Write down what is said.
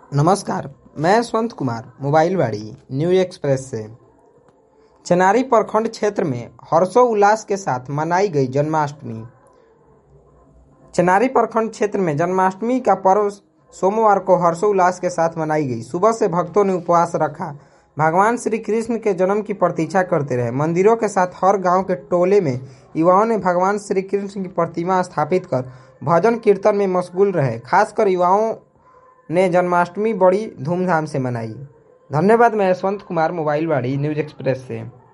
नमस्कार। मैं यशवंत कुमार मोबाइलवाड़ी न्यूज एक्सप्रेस से। चनारी प्रखंड क्षेत्र में हर्षोल्लास के साथ मनाई गई जन्माष्टमी। चनारी प्रखंड क्षेत्र में जन्माष्टमी का पर्व सोमवार को हर्षोल्लास के साथ मनाई गई। सुबह से भक्तों ने उपवास रखा, भगवान श्री कृष्ण के जन्म की प्रतीक्षा करते रहे। मंदिरों के साथ हर गांव के टोले में युवाओं ने भगवान श्री कृष्ण की प्रतिमा स्थापित कर भजन कीर्तन में मशगूल रहे। खासकर युवाओं ने जन्माष्टमी बड़ी धूमधाम से मनाई। धन्यवाद। मैं यशवंत कुमार मोबाइलवाड़ी न्यूज एक्सप्रेस से।